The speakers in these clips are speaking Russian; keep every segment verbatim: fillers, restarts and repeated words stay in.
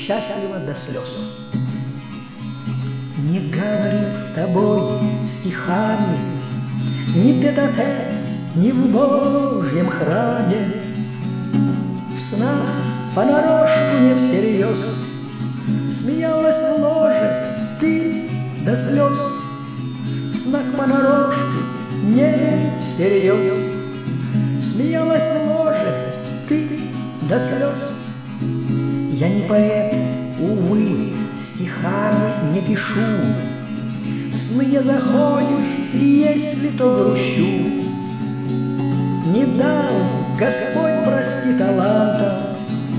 счастлива до слез. Не говорил с тобой стихами, ни тет-а-тет, ни в Божьем храме. В снах понарошку не всерьез смеялась в ложе ты до слез. В снах понарошку не всерьез смеялась в ложе ты до слез. Я не поэт, увы, стихами не пишу. В сны не заходишь, если то грущу. Не дал Господь, прости, таланта,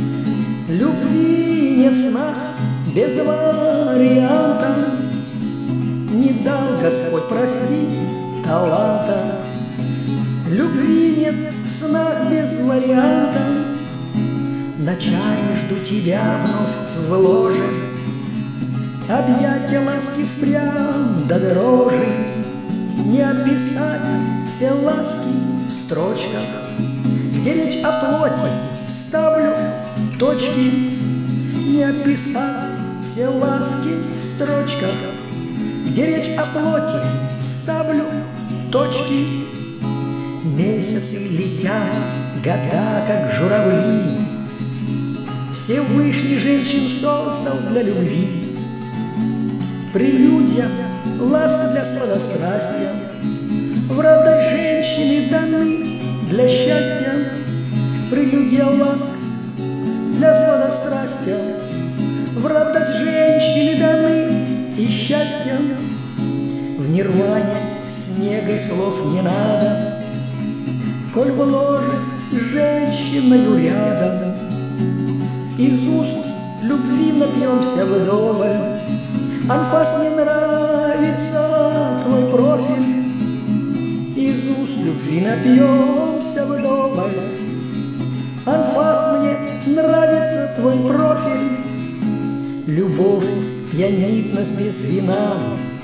любви не в снах без варианта. Не дал Господь, прости, таланта, любви нет в снах без варианта. Ночами жду тебя вновь в ложе, объятия ласки впрямь до дрожи. Не описать все ласки в строчках, где речь о плоти, ставлю точки. Не описать все ласки в строчках, где речь о плоти, ставлю точки. Месяцы летят, года как журавли, Всевышний женщин создал для любви. Прелюдия, ласка для сладострастия, в радость женщины даны для счастья. Прелюдия, ласка для сладострастия, в радость женщины даны и счастья. В нирване снега и слов не надо, коль в ложе женщиною рядом. Из уст любви напьемся вдоволь. Анфас, не нравится твой профиль. Из уст любви напьемся вдоволь. Анфас, мне нравится твой профиль. Любовь пьянит нас без вина,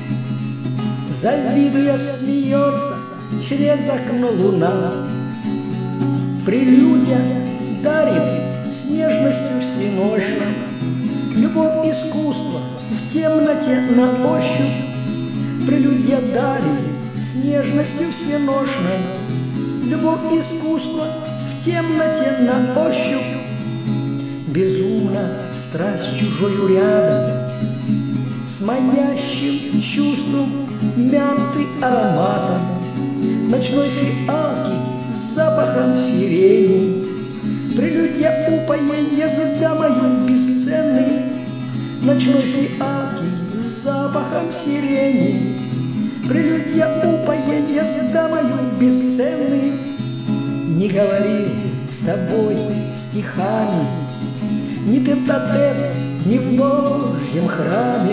завидуя смеется через окно луна. Прелюдия дарит с нежностью всенощной, любовь искусства в темноте на ощупь. Прелюдия дарит с нежностью всенощной, любовь искусства в темноте на ощупь. Безумно страсть чужою рядом, с манящим чувством мяты ароматом, ночной фиалки с запахом сирени. Прелюдия упоения за дамою бесценной, ночной фиалки с запахом сирени. Прелюдия упоения за дамою бесценной. Не говорил с тобой стихами, ни тет-а-тет, ни в Божьем храме.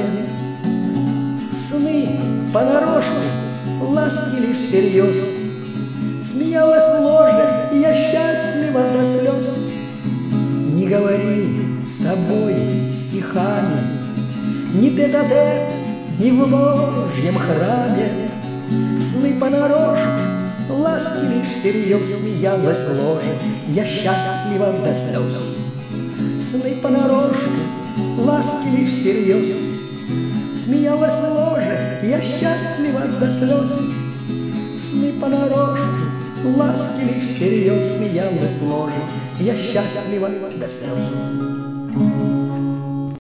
Сны понарошку, ласки лишь всерьез, смеялась в ложе, я счастлива до слез. Не говорил с тобой стихами, ни тет-а-тет, ни в Божьем храме. Сны понарошку, ласки лишь всерьез, смеялась в ложе, я счастлива до слез. Сны понарошку, ласки лишь всерьез, смеялась в ложе, я счастлива до слез. Сны понарошку, ласки лишь всерьез, смеялась в ложе, я счастлива до слез.